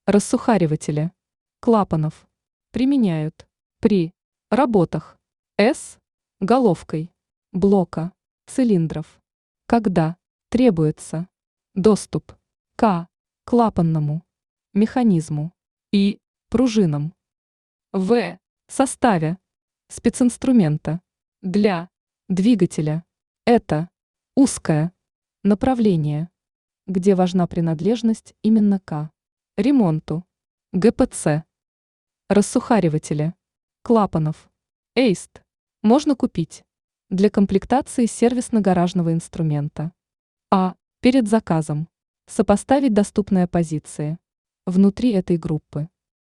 Рассухариватели клапанов применяют при работах с головкой блока цилиндров, когда требуется доступ к клапанному механизму и пружинам в составе специнструмента для двигателя. Это узкое направление, где важна принадлежность именно к ремонту ГПЦ. Рассухариватели клапанов ЭйСТ можно купить для комплектации сервисно-гаражного инструмента. Перед заказом сопоставить доступные позиции внутри этой группы.